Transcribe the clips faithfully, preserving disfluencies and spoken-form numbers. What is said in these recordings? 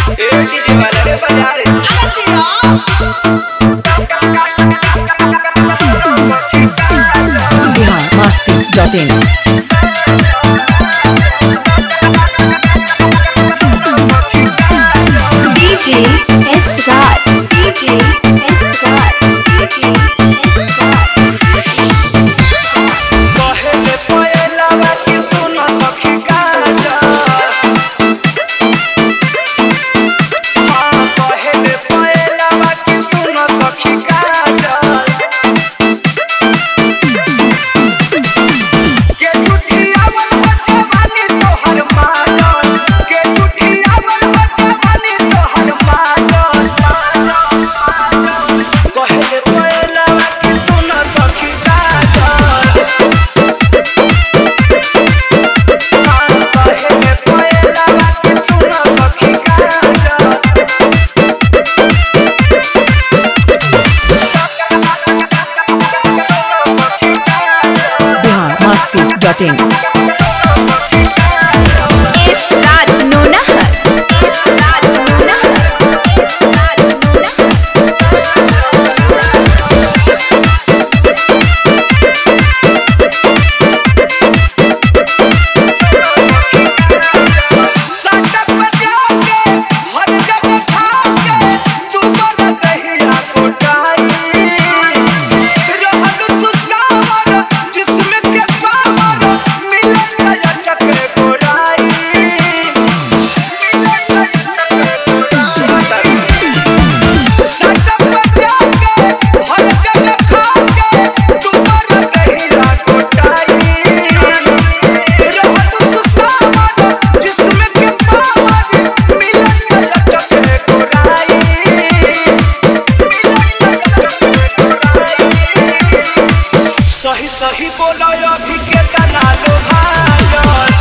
बिहारमस्ती.in DJ S Raj DJ S Raj DJ S Raj पहले पहला की सुनो सखी गाजा हां पहले पहला की सुनो सखी गाजा के टूटियावल होते वाली तोहर माजन के टूटियावल होते वाली तोहर माजन पहले पहला की सुनो सखी गाजा बिहारमस्ती.in S Raj Nonhar S Raj Nonhar S Raj Nonhar सटक बजा के हर जगह खा के तू पर कहिया कोटाई रहल तू सावर जिसमें के पावर मिलन गया चक्र गोराई सटक बजा के हर जगह खा के तू पर कहिया कोटाई रहल तू सावर जिसमें के पावर मिलन गया चक्र गोराई सही सही बोलो अभी के तना लो भागल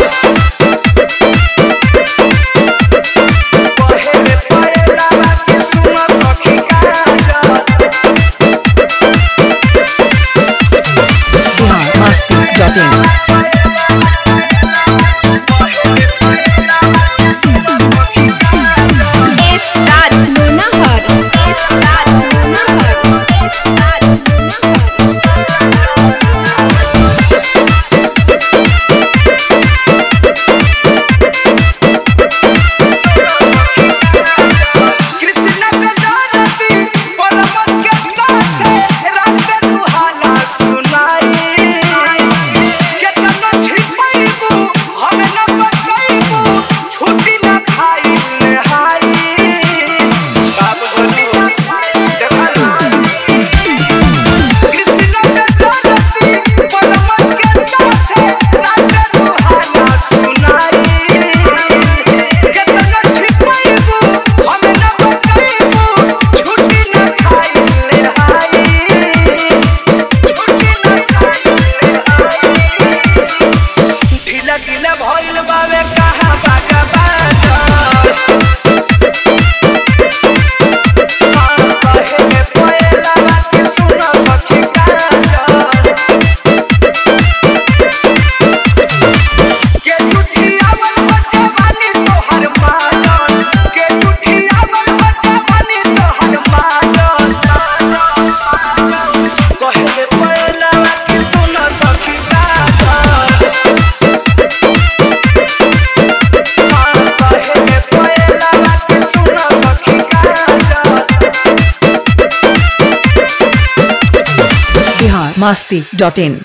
पहले पहला की सुनो सखी गाजल बिहारमस्ती.in S Raj Nonhar S Raj Nonhar S Raj Krishna के दानती परमत के साथ रात दुहाना सुनाई केतना छिपैबू हम न बतैबू छुट्टी न खाई नहाई बाप बोली देखला कृष्ण के दानती परमत के साथ रात दुहाना सुनाई केतना छिपैबू हम न बतैबू छुट्टी न खाई नहाई छुट्टी न खाई नहाई ढीला ढीला भइल बावे कहाँ बागा बाजा पहले पहला की सुनो सखी गाजा के टूटियावल होते वाली तोहर माजन के टूटियावल होते वाली तोहर माजन पहले पहला की सुनो सखी गाजा पहले पहला की सुनो सखी गाजा बिहारमस्ती.in